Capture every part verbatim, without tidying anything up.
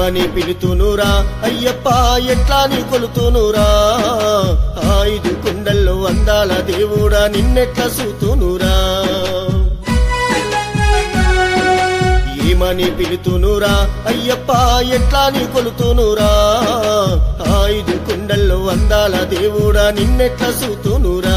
ఏమని పిలుతునురా అయ్యప్ప ఎట్లా నీ కొలుతునురా ఐదు కొండల్లో అందాల దేవుడా నిన్నెట్లా సూతునురా ఏమని పిలుతునురా అయ్యప్ప ఎట్లా నీ కొలుతునురా ఐదు కొండల్లో అందాల దేవుడా నిన్నెట్లా సూతునురా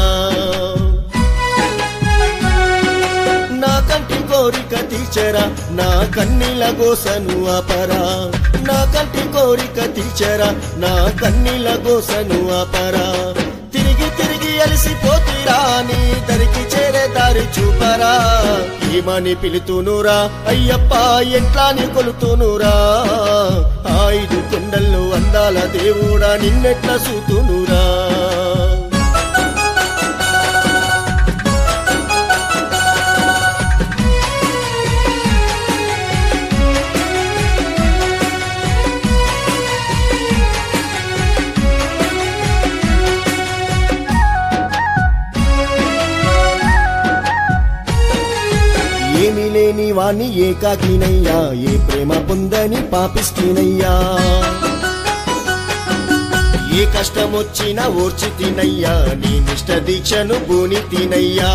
నా కంటి కోరిక తీర్చరా నా కన్నీల గోసను ఆపరా నా కంటి కోరిక తీర్చరా నా కన్నీల గోసను ఆపరా తిరిగి తిరిగి అలసిపోతురా నీ దరికి చేరే దారి చూపరా ఏమని పిలుతునురా అయ్యప్ప ఎట్లా నీ కొలుతునురా ఐదు కొండల్లో అందాల దేవుడా నిన్నెట్లా సూతునురా ఏమి లేని వాణ్ణి ఏకాకినయ్యా ఏ ప్రేమ పొందని పాపిష్టినయ్యా ఏ కష్టమొచ్చినా ఓర్చి తినయ్యా నీ నిష్ట దీక్షను భూని తినయ్యా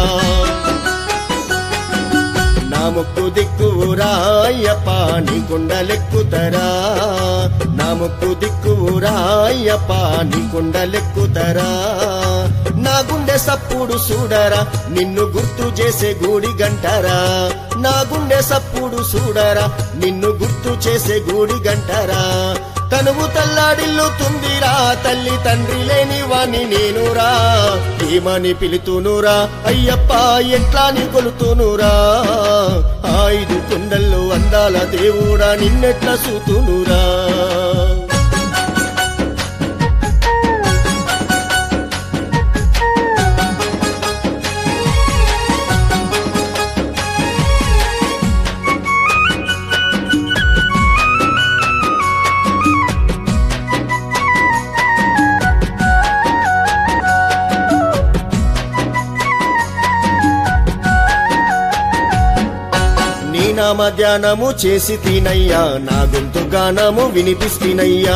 నా ముక్కు దిక్కువురా అయ్యప్ప నీ కొండలెక్కుతరా నా ముక్కు దిక్కువురా అయ్యప్ప నీ కొండలెక్కుతరా నా గుండె సప్పుడు చూడరా నిన్ను గుర్తు చేసే గూడి గంటరా నా గుండె సప్పుడు చూడరా నిన్ను గుర్తు చేసే గూడి గంటరా తనువు తల్లాడిల్లుతుందిరా తల్లి తండ్రి లేని వాణ్ణి నేనురా ఏమని పిలుతునురా అయ్యప్ప ఎట్లా నీ కొలుతునురా ఐదు కొండల్లో అందాల దేవుడా నిన్నెట్లా సూతునురా నామ ధ్యానము చేసి తినయ్యా నా గొంతు గానము వినిపిస్తినయ్యా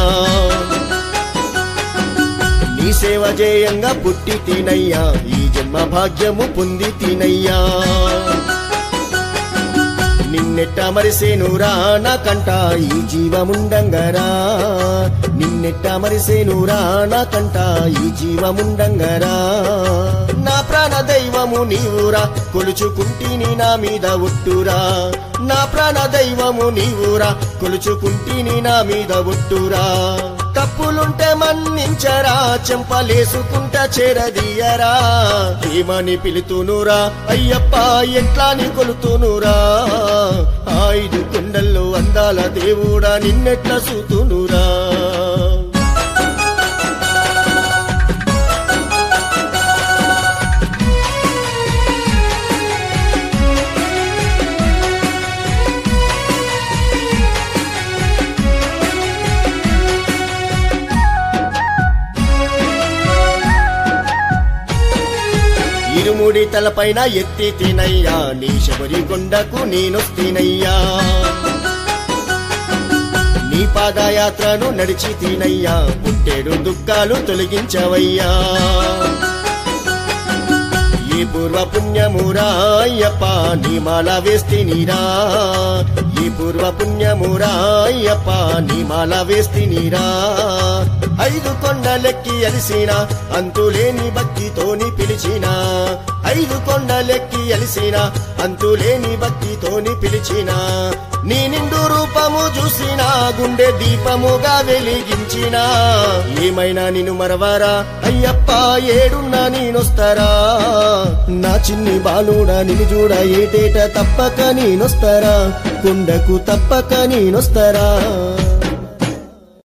నీ సేవ జయంగా పుట్టి తినయ్యా ఈ జన్మ భాగ్యము పొంది తినయ్యా నిన్నెట్ట మరిసేనురా నా కంట ఈ జీవముండంగరా నిన్నెట్ట మరిసేనురా నా కంట ఈ జీవముండంగరా నా ప్రాణ దైవము నీవురా కొలుచుకుంటిని నా మీద ఒట్టురా నా ప్రాణ దైవము నీవురా కొలుచుకుంటిని నా మీద ఒట్టురా తప్పులుంటే మన్నించరా చెంపలేసుకుంటా చేరదీయరా ఏమని పిలుతునురా అయ్యప్ప ఎట్లా నీ కొలుతునురా ఐదు కొండల్లో అందాల దేవుడా నిన్నెట్లా సూతునురా ఇరుముడి తలపైన ఎత్తి తినయ్యా నీ శబరి కొండకు నేనొస్తినయ్యా నీ పాదయాత్రను నడిచి తినయ్యా పుట్టేడు దుఃఖాలు తొలగించవయ్యా ఈ పూర్వ పుణ్యమురా అయ్యప్ప నీ మాల వేస్తినిరా ఈ పూర్వ పుణ్యమురా అయ్యప్ప నీ మాల వేస్తినిరా ఐదు కొండలెక్కి అలిసిన అంతులేని భక్తితోని పిలిచిన ఐదు కొండలెక్కి అలిసిన అంతులేని భక్తితోని పిలిచిన నీ నిండు రూపము చూసిన గుండె దీపముగా వెలిగించిన ఏమైనా నిన్ను మరవరా అయ్యప్ప ఏడున్నా నేనొస్తారా నా చిన్ని బాలుడా నిన్ను చూడ ఏటేట తప్పక నేనొస్తారా కొండకు తప్పక నేనొస్తారా